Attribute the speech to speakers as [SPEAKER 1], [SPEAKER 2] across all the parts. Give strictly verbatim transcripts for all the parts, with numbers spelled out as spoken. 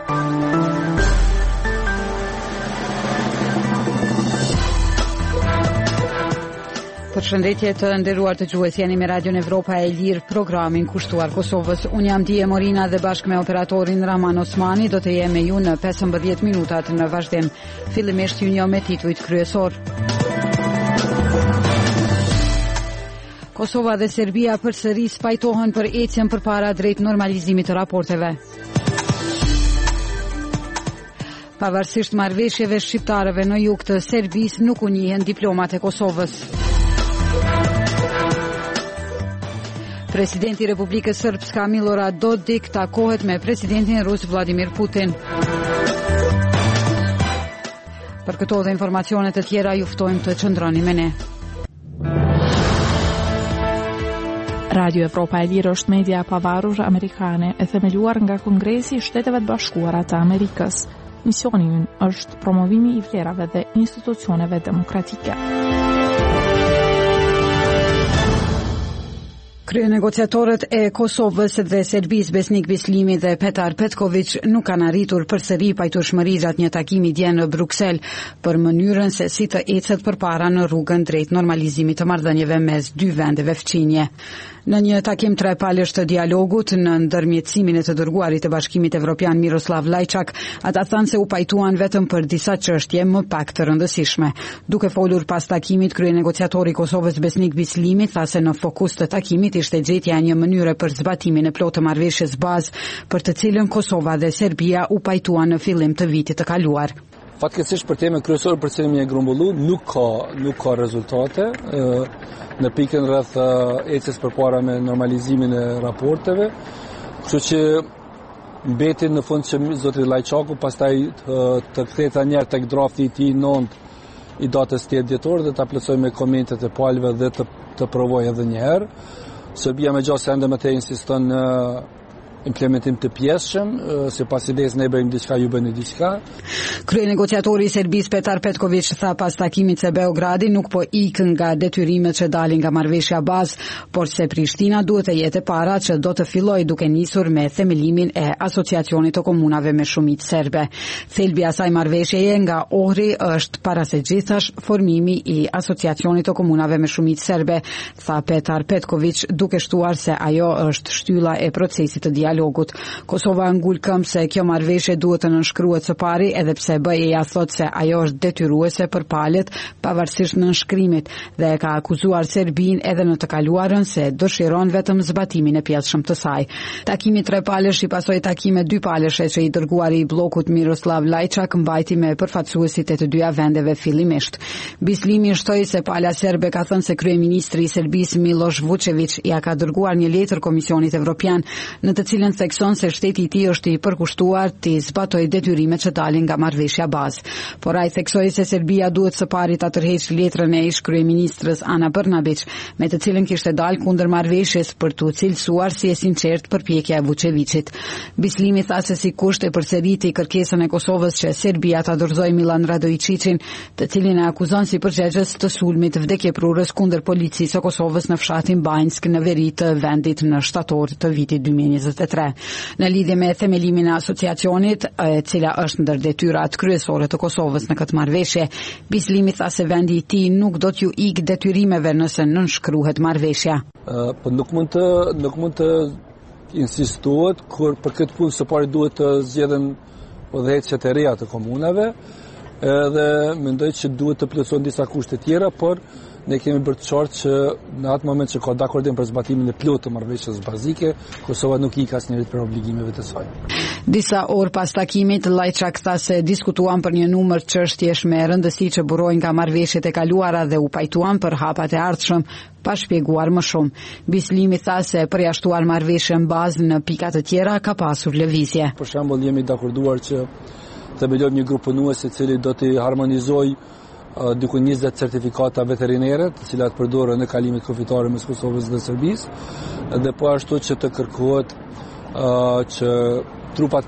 [SPEAKER 1] Përshëndetje të nderuar dëgjues, jeni me Radion Evropa e Lirë, programin kushtuar Kosovës. Unë jam Dije Morina dhe bashkë me operatorin Raman Osmani do të jem me ju në pesëmbëdhjetë minutat në vazhdim. Fillimisht ju njoh me titujt kryesor. Kosova dhe Serbia përsëri spajtohen për ecjen përpara drejt normalizimit të raporteve. Pavarësisht marrëveshjeve shqiptarëve në jug të Serbisë nuk u njihen diplomat e Kosovës. Presidenti i Republikës Srpska Milorad Dodik takohet me presidentin rus Vladimir Putin. Për këto dhe informacione të tjera ju ftojmë të qëndroni me ne.
[SPEAKER 2] Radio Evropa e Lirë është media e pavarur amerikane e themeluar nga Kongresi i Shteteve të Bashkuara të Amerikës. Misioni i ynë është promovimi i vlerave dhe institucioneve demokratike.
[SPEAKER 1] Kryenegociatorët e Kosovës dhe Serbisë Besnik Bislimi dhe Petar Petković nuk kanë arritur përsëri pajtueshmëri gjatë një takimi dje në Bruksel për mënyrën se si të ecet përpara në rrugën drejt normalizimit të marrëdhënieve mes dy vendeve fqinje. Në një takim trepalësh të dialogut në ndërmjetësimin e të dërguarit të Bashkimit Evropian Miroslav Lajçak, ata thanë se u pajtuan vetëm për disa çështje më pak të rëndësishme. Duke folur pas takimit, kryenegociatori i Kosovës Besnik Bislimi tha se në fokus të takimit ishte gjetja e një mënyre për zbatimin e plotë të marrëveshjes bazë për të cilën Kosova dhe Serbia u pajtuan në fillim të vitit të kaluar.
[SPEAKER 3] Fatkeqësisht për temën kryesore për cilën jemi grumbulluar nuk ka nuk ka rezultate në pikën rreth ecjes përpara me normalizimin e raporteve. Kështu që mbeti në fund që zoti Lajçaku pastaj të kthehet një herë tek drafti i tij nëntë i datës tetë dhjetor dhe ta plotësojë me komentet e palëve dhe të të provojë edhe një herë. Serbia me gjasë ende më të insiston në implementim të pjesshëm, sipas idesë ne bëjmë diçka, ju bëni diçka.
[SPEAKER 1] Kryenegociatori i Serbisë Petar Petković tha pas takimit se Beogradi nuk po ikën nga detyrimet që dalin nga marrëveshja bazë, por se Prishtina duhet të jetë para që do të fillojë duke nisur me themelimin e asociacionit të komunave me shumicë serbe. Thelbi i asaj marrëveshjeje nga Ohri është para së gjithash formimi i asociacionit të komunave me shumicë serbe, tha Petar Petković, duke shtuar se ajo është shtylla e procesit të dialogut. Kosova ngul këmbë se kjo marrëveshje duhet të nënshkruhet së pari, edhe pse B E-ja thotë se ajo është detyruese për palët pavarësisht nënshkrimit dhe ka akuzuar Serbinë edhe në të kaluarën se dëshiron vetëm zbatimin e pjesshëm të saj. Takimi trepalësh i pasoi takime dypalëshe që i dërguari i bllokut Miroslav Lajçak mbajti me përfaqësuesit e të dyja vendeve fillimisht. Bislimi shtoi se pala serbe ka thënë se kryeministri i Serbisë Miloš Vučević ja ka dërguar një letër Komisionit Evropian në të cilën thekson se shteti i tij është i përkushtuar të zbatojë detyrimet që dalin nga marrëveshja bazë. Por ai theksoi se Serbia duhet së pari ta tërheqë letrën e ish kryeministrës Ana Brnabić, me të cilën kishte dalë kundër marrëveshjes për të cilësuar si e sinqert përpjekja e Vučevićit. Bislimi tha se si kusht e përsëriti kërkesën e Kosovës që Serbia ta dorëzojë Milan Radojčićin, të cilin e akuzon si përgjegjës të sulmit vdekjeprurës kundër policisë së Kosovës në fshatin Banjsk në veri të vendit në shtator të vitit dy mijë e njëzet e tre. Në lidhje me themelimin e asociacionit, e cila është ndër detyrat kryesore të Kosovës në këtë marrëveshje, Bislimi tha se vendi i tij nuk do t'ju ikë detyrimeve nëse nënshkruhet marrëveshja.
[SPEAKER 3] Uh, po nuk mund të nuk mund të insistohet kur për këtë punë së pari duhet të zgjedhen udhëheqjet e reja të komunave, edhe mendoj që duhet të plotësohen disa kushte tjera, por ne kemi bërë të qartë që në atë moment që ka dakordim për zbatimin e plotë të marrëveshjes bazike, Kosova nuk ik asnjërit për obligimeve të saj.
[SPEAKER 1] Disa orë pas takimit, Lajçak tha se diskutuan për një numër çështjesh me rëndësi që burojnë nga marrëveshjet e kaluara dhe u pajtuan për hapat e ardhshëm, pa shpjeguar më shumë. Bislimi tha se përjashtuar marrëveshjen bazë në pika të tjera ka pasur lëvizje.
[SPEAKER 3] Për shembull, jemi dakorduar që të bëjmë një grup punues i cili do të harmonizojë uh, diku njëzet certifikata veterinere, të cilat përdoren në kalimet kufitare mes Kosovës dhe Serbisë, dhe po ashtu që të kërkohet uh, që trupat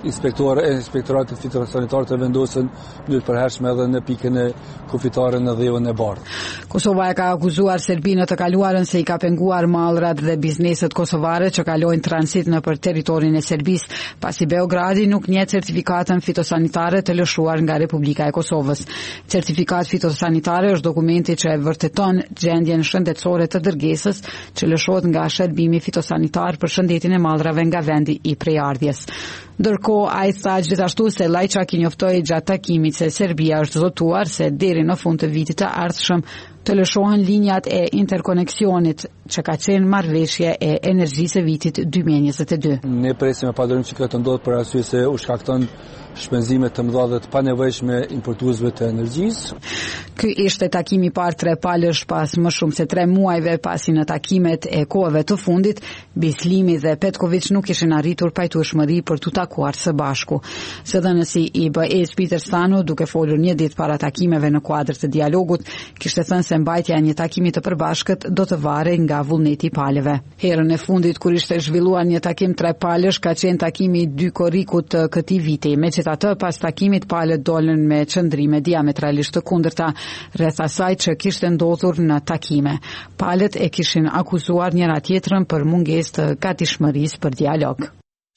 [SPEAKER 3] inspektorë e inspektoratit fitosanitar të vendosen në të përhershme edhe në pikën e kufitare në dhevën e bardhë.
[SPEAKER 1] Kosova e ka akuzuar Serbinë të kaluarën se i ka penguar mallrat dhe bizneset kosovare që kalojnë transit në për territorin e Serbisë, pasi Beogradi nuk njeh certifikatën fitosanitare të lëshuar nga Republika e Kosovës. Certifikat fitosanitare është dokumenti që e vërteton gjendjen shëndetësore të dërgesës që lëshohet nga shërbimi fitosanitar për shëndetin e mallrave nga vendi i prejardhjes. Ndërkohë, ai tha gjithashtu se Lajçak i njoftoi gjatë takimit se Serbia është zotuar se deri në fund të vitit të ardhshëm të lëshohen linjat e interkoneksionit që ka qenë marrëveshje e energjisë e vitit dy mijë e njëzet e dy.
[SPEAKER 3] Ne presim e padorim që këtë ndodhë për arsye se u shkakton shpenzime të mëdha dhe të panevojshme importuesve të energjisë.
[SPEAKER 1] Ky ishte takimi i parë tre palësh pas më shumë se tre muajve pasi në takimet e kohëve të fundit, Bislimi dhe Petković nuk ishin arritur pajtueshmëri për t'u takuar së bashku. Zëdhënësi i B E-s Peter Stano, duke folur një ditë para takimeve në kuadër të dialogut, kishte thënë se mbajtja e një takimi të përbashkët do të varej nga vullneti i palëve. Herën e fundit kur ishte zhvilluar një takim tre palësh ka qenë takimi i dy korrikut të këtij viti. Megjithatë, pas takimit palët dolën me qëndrime diametralisht të kundërta rreth asaj që kishte ndodhur në takime. Palët e kishin akuzuar njëra tjetrën për mungesë të gatishmërisë për dialog.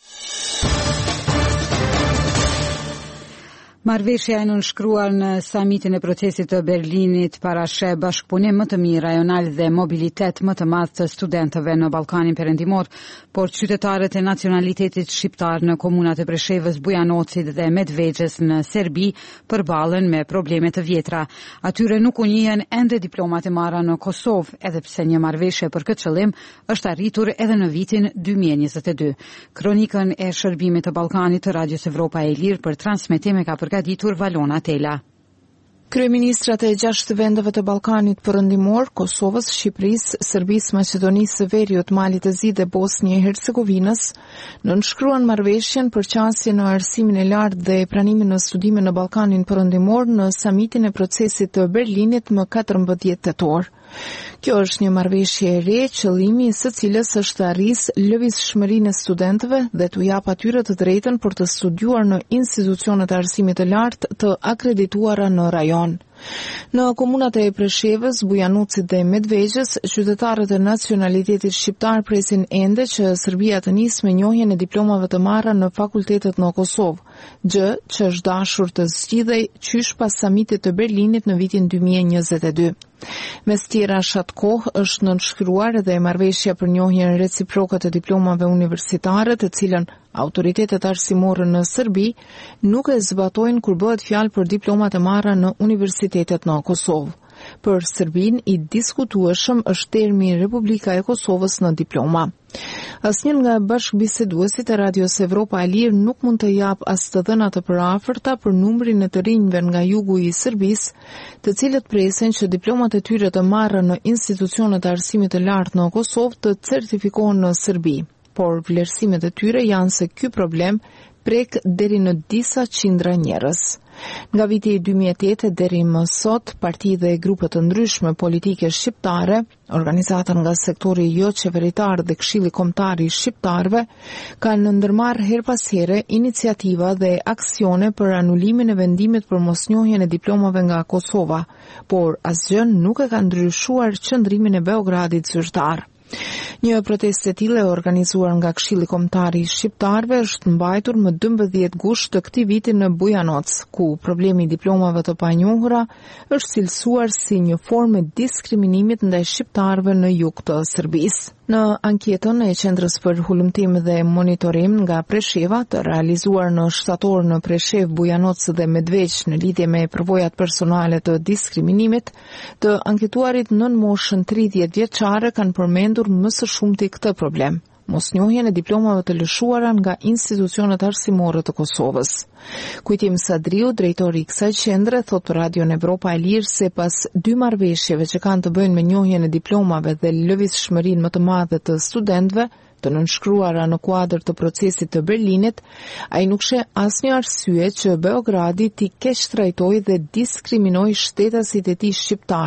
[SPEAKER 1] Marrëveshja e nënshkruar në samitin e procesit të Berlinit parasheh bashkëpunim më të mirë rajonal dhe mobilitet më të madh të studentëve në Ballkanin Perëndimor, por qytetarët e nacionalitetit shqiptar në komunat e Preshevës, Bujanocit dhe Medvegjës në Serbi përballen me probleme të vjetra. Atyre nuk u njihen ende diplomat e marra në Kosovë, edhe pse një marrëveshje për këtë qëllim është arritur edhe në vitin dy mijë e njëzet e dy. Kronikën e shërbimit të Ballkanit të Radios Evropa e Lirë për transmetim e ka përgatitur Valona Tela.
[SPEAKER 2] Kryeministrat e gjashtë vendeve të Ballkanit Perëndimor, Kosovës, Shqipërisë, Serbisë, Maqedonisë së Veriut, Malit të Zi dhe Bosnjë e Hercegovinës nënshkruan marrëveshjen për qasje në arsimin e lartë dhe pranimin në studime në Ballkanin Perëndimor në samitin e procesit të Berlinit më katërmbëdhjetë tetor. Kjo është një marrëveshje e re, qëllimi i së cilës është të arrisë lëvizshmërinë e studentëve dhe t'u jap atyre të drejtën për të studiuar në institucionet e arsimit të lartë të akredituara në rajon. Në komunat e Preshevës, Bujanocit dhe Medvegjës, qytetarët e nacionalitetit shqiptar presin ende që Serbia të nisë me njohjen e diplomave të marra në fakultetet në Kosovë, gjë që është dashur të zgjidhej qysh pas samitit të Berlinit në vitin dy mijë e njëzet e dy. Mes tjera shat kohë është nënshkruar edhe marrëveshja për njohjen reciproke të diplomave universitare, të cilën autoritetet arsimore në Serbi nuk e zbatojnë kur bëhet fjalë për diplomat e marra në universitetet në Kosovë. Për Serbin i diskutueshëm është termi Republika e Kosovës në diploma. Asnjë nga bashkëbiseduesit e Radios Evropa e Lirë nuk mund të jap as të dhëna të përafërta për numrin e të rinjve nga jugu i Serbisë, të cilët presin që diplomat e tyre të marrë në institucionet e arsimit të lartë në Kosovë të certifikohen në Serbi, por vlerësimet e tyre janë se ky problem prek deri në disa qindra njerëz. Nga viti dy mijë e tetë deri më sot, parti dhe grupe të ndryshme politike shqiptare, organizata nga sektori jo qeveritar dhe Këshilli Kombëtar i Shqiptarëve, kanë ndërmarrë her pas here iniciativa dhe aksione për anulimin e vendimit për mosnjohjen e diplomave nga Kosova, por asgjë nuk e ka ndryshuar qëndrimin e Beogradit zyrtar. Një protestë e tillë e organizuar nga Këshilli Kombëtar i Shqiptarëve është mbajtur më dymbëdhjetë gusht të këtij viti në Bujanoc, ku problemi i diplomave të panjohura është cilësuar si një formë diskriminimit ndaj shqiptarëve në jug të Serbisë. Në anketën e Qendrës për Hulumtim dhe Monitorim nga Presheva, të realizuar në shtator në Preshevë, Bujanoc dhe Medvegjë në lidhje me përvojat personale të diskriminimit, të anketuarit nën moshën tridhjetë vjeçare kanë përmendur më së shumti këtë problem, mosnjohjen e diplomave të lëshuara nga institucionet arsimore të Kosovës. Kujtim Sadriu, drejtori i kësaj qendre, thot për Radion Evropa e Lirë se pas dy marrëveshjeve që kanë të bëjnë me njohjen e diplomave dhe lëvizshmërinë më të madhe të studentëve, të nënshkruara në kuadër të procesit të Berlinit, ai nuk sheh asnjë arsye që Beogradi t'i keq trajtojë dhe diskriminojë shtetasit e tij shqiptar,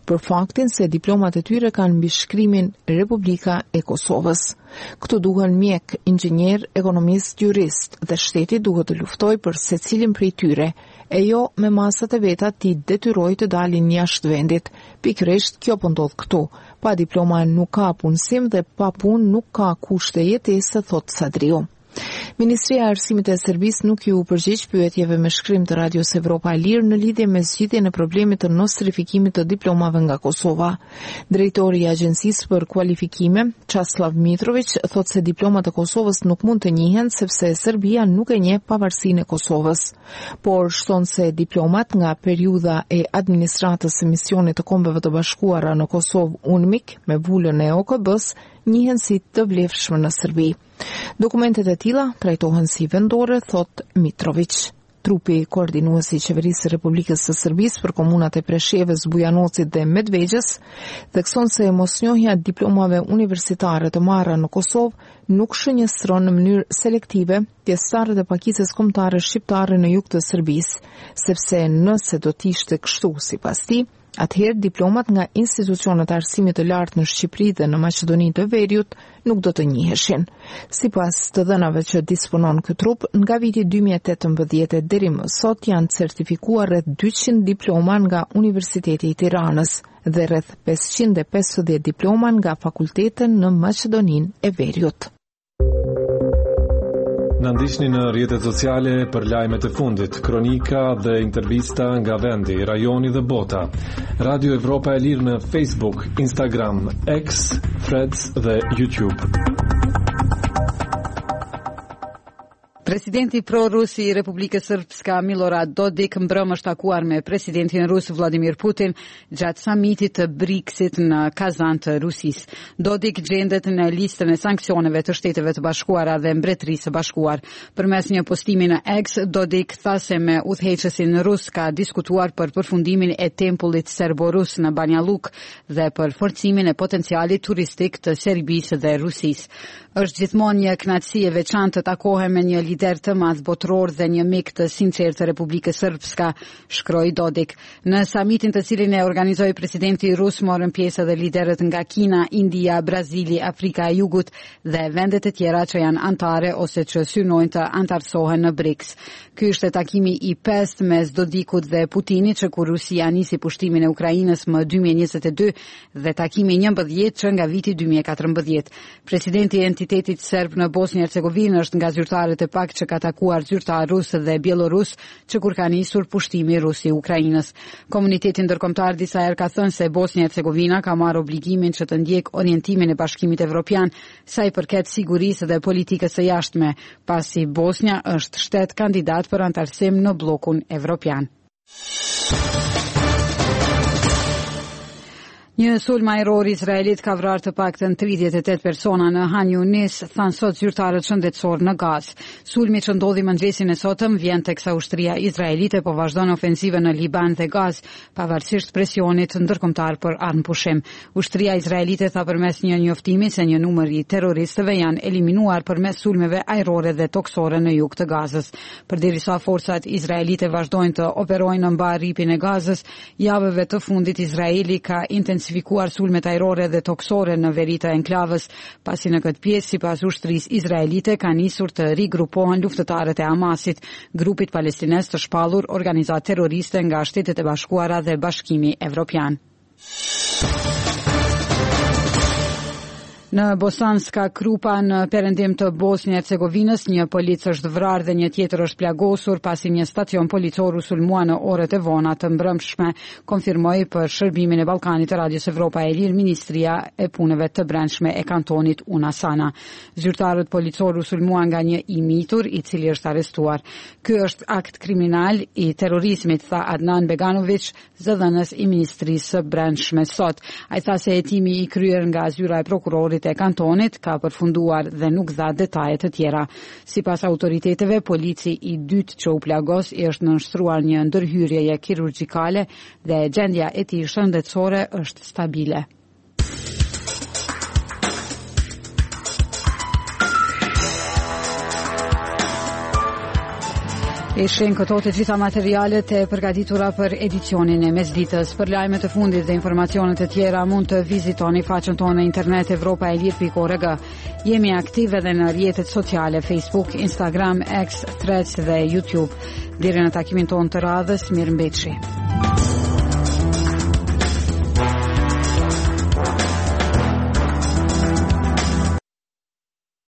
[SPEAKER 4] për faktin se diplomat e tyre kanë mbi shkrimin Republika e Kosovës. Këtu duhen mjek, inxhinier, ekonomist, jurist dhe shteti duhet të luftojë për secilin prej tyre, e jo me masat e veta ti detyrojë të dalin jashtë vendit. Pikërisht kjo po ndodh këtu. Pa diploma nuk ka punësim dhe pa punë nuk ka kushte jetese, thot Sadriu. Ministria e Arsimit e Serbisë nuk ju përgjigj pyetjeve me shkrim të Radios Evropa e Lirë në lidhje me zgjidhjen e problemit të nostrifikimit të diplomave nga Kosova. Drejtori i Agjencisë për Kualifikime, Časlav Mitrović, thotë se diplomat e Kosovës nuk mund të njihen sepse Serbia nuk e njeh pavarësinë e Kosovës. Por shton se diplomat nga periudha e administratës së misionit të Kombeve të Bashkuara në Kosovë UNMIK me vulën e O K B-s njihen si të vlefshme në Serbi. Dokumentet e tilla trajtohen si vendore, thot Mitrović. Trupi koordinues i Qeverisë së Republikës së Serbisë për komunat e Preshevës, Bujanocit dhe Medvegjës thekson se mosnjohja e diplomave universitare të marra në Kosovë nuk shënjestron në mënyrë selektive pjesëtarët e pakicës kombëtare shqiptare në jug të Serbisë, sepse nëse do të ishte kështu sipas tij, atëherë diplomat nga institucionet e arsimit të lartë në Shqipëri dhe në Maqedoninë të Veriut nuk do të njiheshin. Sipas të dhënave që disponon ky trup, nga viti dy mijë e tetëmbëdhjetë deri më sot janë certifikuar rreth dyqind diploma nga Universiteti i Tiranës dhe rreth pesëqind e pesëdhjetë diploma nga fakultete në Maqedoninë e Veriut.
[SPEAKER 5] Në ndiqni në rrjetet sociale për lajmet e fundit, kronika dhe intervista nga vendi, rajoni dhe bota. Radio Evropa e Lirë në Facebook, Instagram, X, Threads dhe YouTube.
[SPEAKER 1] Presidenti pro-rus i Republikës Srpska Milorad Dodik mbrëm është takuar me presidentin rus Vladimir Putin gjatë samitit të BRICS-it në Kazan të Rusisë. Dodik gjendet në listën e sanksioneve të Shteteve të Bashkuara dhe Mbretërisë së Bashkuar. Përmes një postimi në X, Dodik tha se me udhëheqësin rus ka diskutuar për përfundimin e tempullit serbo-rus në Banja Luk dhe për forcimin e potencialit turistik të Serbisë dhe Rusisë. Është gjithmonë një kënaqësi e veçantë të takohem me një lider të madh botror dhe një mik të sinqert të Republikës Srpska, shkroi Dodik. Në samitin të cilin e organizoi presidenti rus morën pjesë edhe liderët nga Kina, India, Brazili, Afrika e Jugut dhe vendet e tjera që janë antare ose që synojnë të antarësohen në BRICS. Ky ishte takimi i pestë mes Dodikut dhe Putinit që kur Rusia nisi pushtimin e Ukrainës më dy mijë e njëzet e dy dhe takimi njëmbëdhjetë që nga viti dy mijë e katërmbëdhjetë. Presidenti i entitetit serb në Bosnjë e Hercegovinë është nga zyrtarët e pak që ka takuar zyrtar rus dhe bielorus që kur ka nisur pushtimi rus i Ukrainës. Komuniteti ndërkombëtar disa herë ka thënë se Bosnja e Hercegovina ka marrë obligimin që të ndjek orientimin e Bashkimit Evropian sa i përket sigurisë dhe politikës së jashtme, pasi Bosnja është shtet kandidat për antarësim në bllokun evropian. Një sulm ajror izraelit ka vrarë të paktën tridhjetë e tetë persona në Han Yunis, thanë sot zyrtarët shëndetësor në Gazë. Sulmi që ndodhi mëngjesin e sotëm vjen teksa ushtria izraelite po vazhdon ofensivën në Liban dhe Gazë, pavarësisht presionit ndërkombëtar për armëpushim. Ushtria izraelite tha përmes një njoftimi se një numër i terroristëve janë eliminuar përmes sulmeve ajrore dhe toksore në jug të Gazës. Përderisa forcat izraelite vazhdojnë të operojnë në mbar rripin e Gazës, javëve të fundit Izraeli ka intensifikuar sulmet ajrore dhe toksore në veri të enklavës, pasi në këtë pjesë sipas ushtrisë izraelite ka nisur të rigrupohen luftëtarët e Hamasit, grupit palestines të shpallur organizatë terroriste nga Shtetet e Bashkuara dhe Bashkimi Evropian. Në Bosanska Krupa në perëndim të Bosnjë e Hercegovinës, një polic është vrarë dhe një tjetër është plagosur pasi një stacion policor u sulmua në orët e vona të mbrëmshme, konfirmoi për shërbimin e Ballkanit të Radios Evropa e Lirë Ministria e Punëve të Brendshme e kantonit Unasana. Zyrtarët policor u sulmua nga një i mitur i cili është arrestuar. Ky është akt kriminal i terrorizmit, tha Adnan Beganović, zëdhënës i Ministrisë së Brendshme sot. Ai tha se hetimi i kryer nga zyra e prokurorit e kantonit ka përfunduar dhe nuk dha detaje të tjera. Sipas autoriteteve, polici i dytë që u plagos i është nënshtruar një ndërhyrjeje kirurgjikale dhe gjendja e tij shëndetësore është stabile. Ishin këto të gjitha materialet e përgatitura për edicionin e mesditës. Për lajmet e fundit dhe informacionet e tjera mund të vizitoni faqen tonë në internet evropa e lir pikë org. Jemi aktive edhe në rrjetet sociale Facebook, Instagram, X, Threads dhe YouTube. Deri në takimin tonë të radhës, mirëmbëjtje.